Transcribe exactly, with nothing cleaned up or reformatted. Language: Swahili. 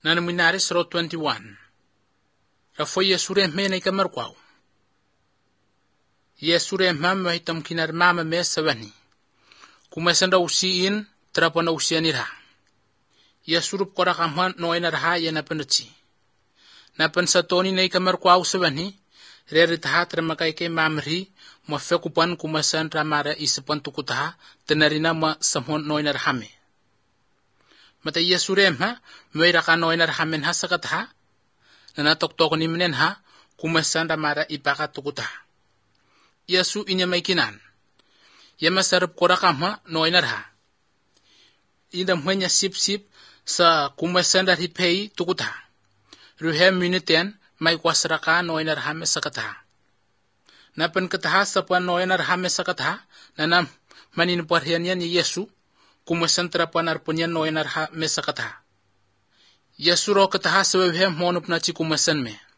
Nana Minaris Road twenty-one. Rafo Yesure me na ikamar kwao. Yesure mama hitam kinar mama me sabani. Kumasanda usiin trapana usianira. Yesurup kora kamhan noina raha ya napanchi. Napan satoni na ikamar kwao sabani. Reritaha tramakai ke mamri mafekupan kumasan ramara isapan tukutaha tenarina ma samhon noina rahame. Mata Yesure ma moira ka noina rahamen ha sakataha. Nanatok-tok ni menen ha kumasan ramara ipaka tukutaha. Yesu inya maikinan. Yama sarap kora kama noina raha. Ida mwenya sip-sip sa kumasan rahipei tukutaha. Ruhe minuten may kwasraka noina rahame sakataha. Napan kataha sa puan noina rahame sakataha. Nanam maninparhian yan ni Yesu kumasan trapan arpunyan noina rahame sakataha. Yesu ro kataha sa wehem monop na chi kumasan me.